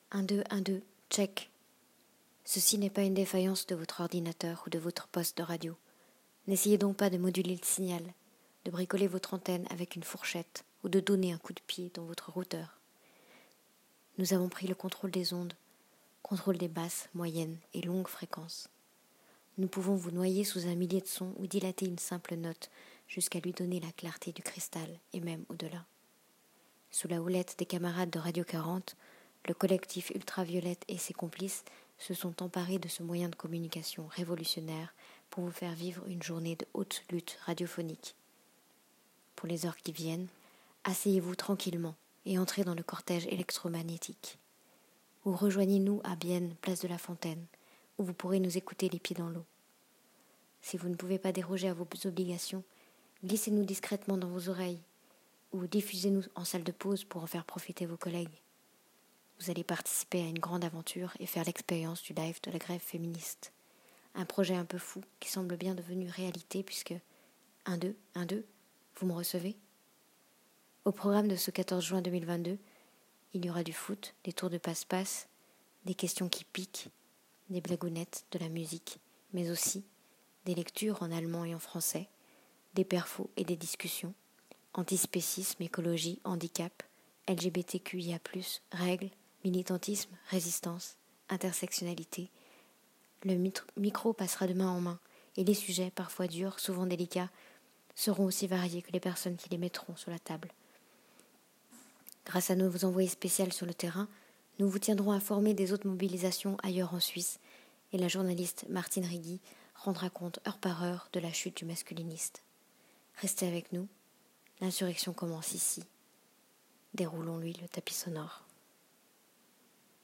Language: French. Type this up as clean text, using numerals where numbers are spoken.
1, 2, 1, 2, check. Ceci n'est pas une défaillance de votre ordinateur ou de votre poste de radio. N'essayez donc pas de moduler le signal, de bricoler votre antenne avec une fourchette ou de donner un coup de pied dans votre routeur. Nous avons pris le contrôle des ondes, contrôle des basses, moyennes et longues fréquences. Nous pouvons vous noyer sous un millier de sons ou dilater une simple note jusqu'à lui donner la clarté du cristal et même au-delà. Sous la houlette des camarades de Radio 40, le collectif Ultraviolette et ses complices se sont emparés de ce moyen de communication révolutionnaire pour vous faire vivre une journée de haute lutte radiophonique. Pour les heures qui viennent, asseyez-vous tranquillement et entrez dans le cortège électromagnétique. Ou rejoignez-nous à Bienne, place de la Fontaine, où vous pourrez nous écouter les pieds dans l'eau. Si vous ne pouvez pas déroger à vos obligations, glissez-nous discrètement dans vos oreilles ou diffusez-nous en salle de pause pour en faire profiter vos collègues. Vous allez participer à une grande aventure et faire l'expérience du live de la grève féministe. Un projet un peu fou qui semble bien devenu réalité puisque 1, 2, 1, 2, vous me recevez ? Au programme de ce 14 juin 2022, il y aura du foot, des tours de passe-passe, des questions qui piquent, des blagounettes, de la musique, mais aussi des lectures en allemand et en français, des perfos et des discussions, antispécisme, écologie, handicap, LGBTQIA+, règles, militantisme, résistance, intersectionnalité. Le micro passera de main en main et les sujets, parfois durs, souvent délicats, seront aussi variés que les personnes qui les mettront sur la table. Grâce à nos envoyés spéciaux sur le terrain, nous vous tiendrons informés des autres mobilisations ailleurs en Suisse et la journaliste Martine Rigui rendra compte heure par heure de la chute du masculiniste. Restez avec nous, l'insurrection commence ici. Déroulons-lui le tapis sonore.